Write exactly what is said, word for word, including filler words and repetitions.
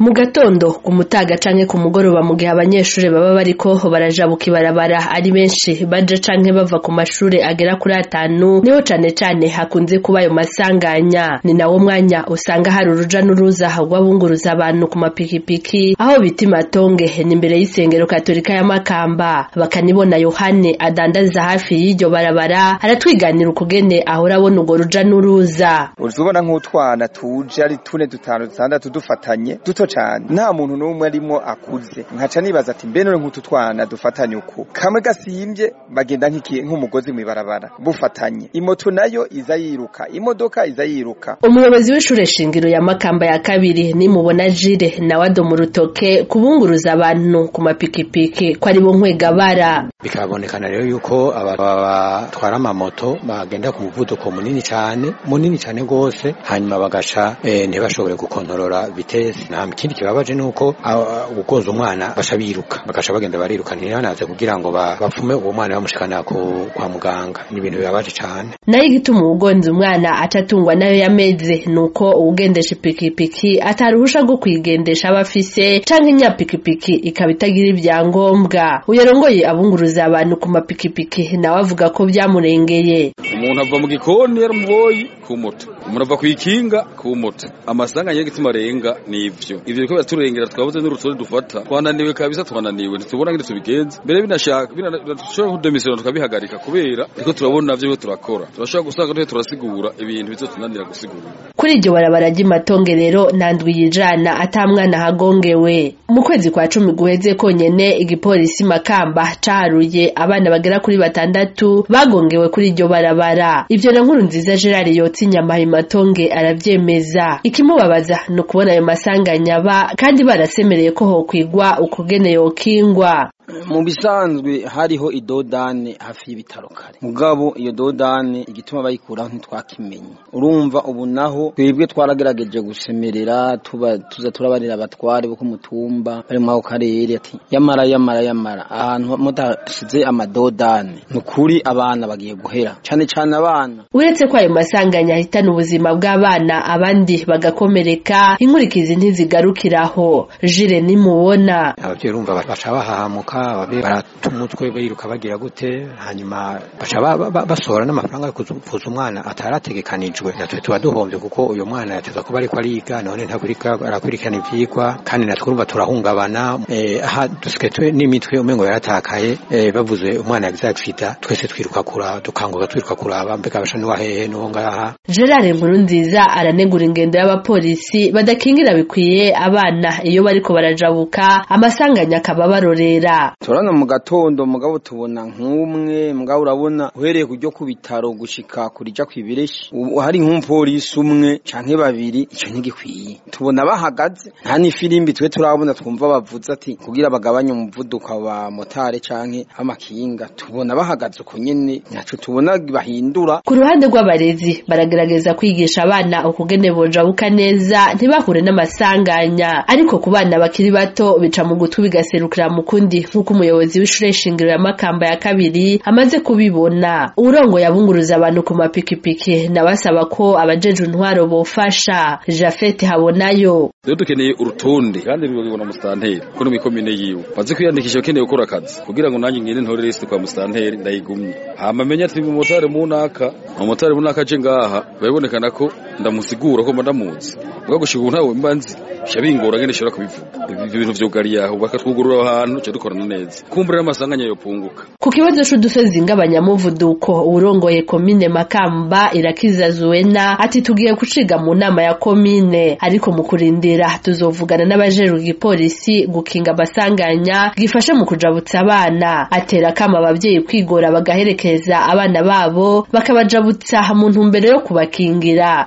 mu gatondo ku mutaga canke ku mugoroba mu gihe abanyeshure baba bariko barajabuka ibarabara ari benshi baje canke bava ku mashure agera kuri atanu niho cane cane hakunze kuba ayo masanganya. Ni nawo mwanya usanga hari uruja n'uruza rw'abunguruza abantu ku mapikipiki aho bita Matonge ni imbere y'isengero Katolika ya Makamba. Bakanibona Yohane adandaza hafi y'iryo barabara aratwiganira ukugene ahora abona urwo ruja n'uruza. Uzubona nk'utwana tuje ari tune dutanu dutandatu dufatanye duto cane, nta muntu n'umwe arimo akuze. Nkaca nibaza ati mbe none nk'utu twana dufatanye uko kamwe gasimvye bagenda nk'iki nk'umugozi mw'ibarabara bufatanye, imoto nayo iza yiruka, imodoka iza yiruka. Umuyobozi w'ishure shingiro ya Makamba ya kabiri ni Mubona Jire nawe adomu rutoke kubunguruza abantu ku mapikipiki ko ari bo nkwegabara. Bikabonekana rero yuko abatwara amamoto bagenda ku muvuduko munini cyane munini cyane gose, hanyuma bagaca eh, ntibashobore gukontorora vitesse. Nta kindi kibabaje nuko ugonza umwana basha biruka bagasha bagenda bariruka ntiyanaze kugira ngo bapfume uwo mwana bamushikana ku kwa muganga. Ni ibintu bibabaje cyane. Nayo igituma ugonza umwana atatungwa nayo yameze nuko ugendesha ipikipiki ataruhusha go kwigendesha abafise canke inyapikipiki ikabitagira ibyangombwa. Uyarongoye abunguruza abantu ku mapikipiki nawe avuga ko byamurengeye. Umuntu ava mu gikoni yarumuboyi ku moto, umuntu ava kwikinga ku moto. Amasanga y'igituma renga nivyo ivyo ko baturengera twabuze n'urutore dufata, twananiwe kabisa, twananiwe ntitubona ngire tubigenze. Mbere binashaka binashobora kudemisiyona tukabihagarika kubera ariko turabona navyo turakora, turashaka gusanga twe turasigura ibintu bizotunanira gusigura. Kuri iryo barabara ry'Imatonge rero nandwi yijana atamwana hagongewe. Mu kwezi kwa cumi guheze konyene igipolisi Makamba caharuye abana bagera kuri batandatu bagongewe kuri iryo barabara. Ivyo na nkuru nziza Gerard yotsi nyama Imatonge aravyemeza. Ikimubabaza no kubona ayo masanganya ba kandi barasemereye ko ho kwigwa ukugene yokingwa. Mu bisanzwe hariho idodane hafi y'ibitaro kare, mugabo iyo dodane igituma bayikuraho ntitwakimenye. Urumva ubu naho twebwe twaragerageje gusemerera tuba tuza turabarira abatware bo ku mutumba bari mu karere ati yamara yamara yamara ahantu mudasize amadodane nukuri abana bagiye guhera cyane cyane abana. Uretse ko ayo masanganya ahitana ubuzima bw'abana abandi bagakomereka, inkurikizi ntizigarukiraho. Jire ni Mubona abavye urumva baca bahahamuka baratumutwe biruka bagira gute, hanyuma baca basora n'amafaranga yo kuvuza umwana atarategekanijwe. Natwe tuba duhombye kuko uyo mwana yateza kuba ariko ariga none ntakurika arakurikana ivyigwa, kandi natwe urumva turahungabana. Eh, aha dusiketwe n'imitwe umengo yaratakaye. Eh, bavuze umwana yagize accident twese twiruka kura dukanguka twiruka kuraba mbega bashani wa hehe no ngaha. Gerard Nkurunziza aranegura ingendo y'abapolisi badakingira bikwiye abana iyo bariko barajabuka amasanganya akaba barorera. Turana mu gatondo mugabo tubona nk'umwe, mugabo urabona uhereye kujyo ku bitaro gushika kurija kwibireshi hari nk'umupolisi umwe canke babiri, ico ntigikwiye. Tubona bahagaze nta ni filimbi twe turabona twumva bavuze ati kugira bagabanye umuvuduko wa motare canke amakinga, tubona bahagaze uko nyene nyaco tubona bahindura. Ku ruhande rw'abarezi baragerageza kwigisha abana ukugene bojabuka neza ntibahure n'amasanganya, ariko ku bana bakiri bato bica mu gutu bigaserukira mu kundi nkuko umuyobozi w'ishure shingiro ya Makamba ya kabiri amaze kubibona. Urongo yabunguruza abantu ku mapikipiki nabasaba ko abajeje intwaro bofasha. Jafet Habonayo rero dukeneye urutonde kandi rubibona mu stanteri ko no mikomine yiwe baze kwiyandikisha ukeneye gukora akazi kugira ngo nanjye ngire ntore list kwa mu stanteri ndayigumye. Hama menya ati mu motari mu naka mu motari mu naka je ngaha babonekana ko ndamusigura ko ndamuzi bwo gushika ntawe mbanzi shabingora ngene shora kubivuga. Ibyo bintu vyo gari yaho bakatwugurura ahantu cyo dukorana neza kumbura amasanganya yo punguka. Ku kibazo c'udusozi ng'abanyamuvuduko urongoye komine Makamba Irakiza Zuena ati tugiye kuciga mu nama ya komine, ariko mu kurindira tuzovugana n'abajeru igipolisi gukinga amasanganya gifasha mu kujabutsa abana. Atera kama abavyeyi kwigora bagaherekeza abana babo bakabajabutsa mu ntumbero yo kubakingira.